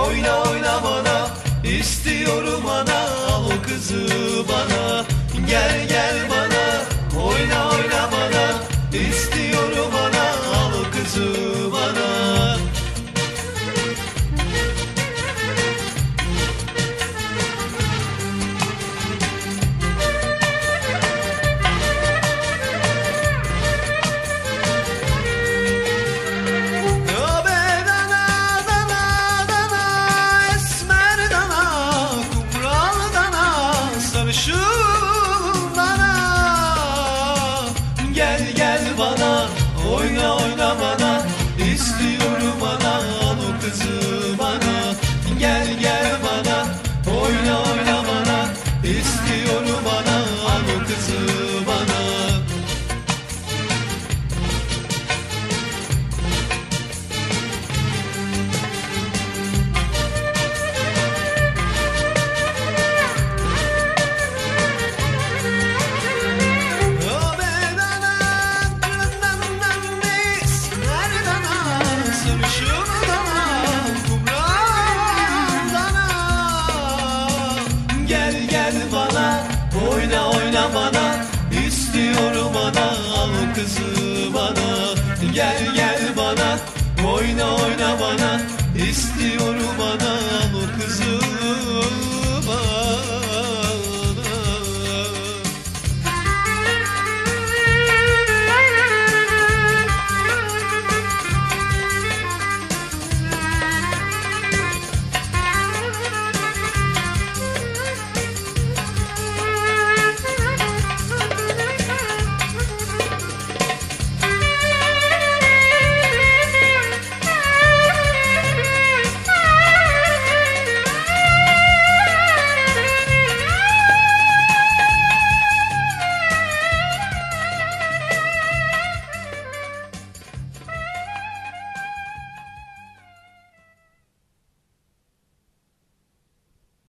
oyna oyna bana, istiyorum ana, al o kızı bana. Gel gel bana, oyna oyna bana, istiyorum ana, al o kızı bana. Gel gel bana, oyna oyna bana, istiyorum ana, al o kızı bana. Gel gel bana, oyna oyna bana, istiyorum ana, al o kızı bana. Gel gel bana, oyna oyna bana, istiyorum ana, al o kızı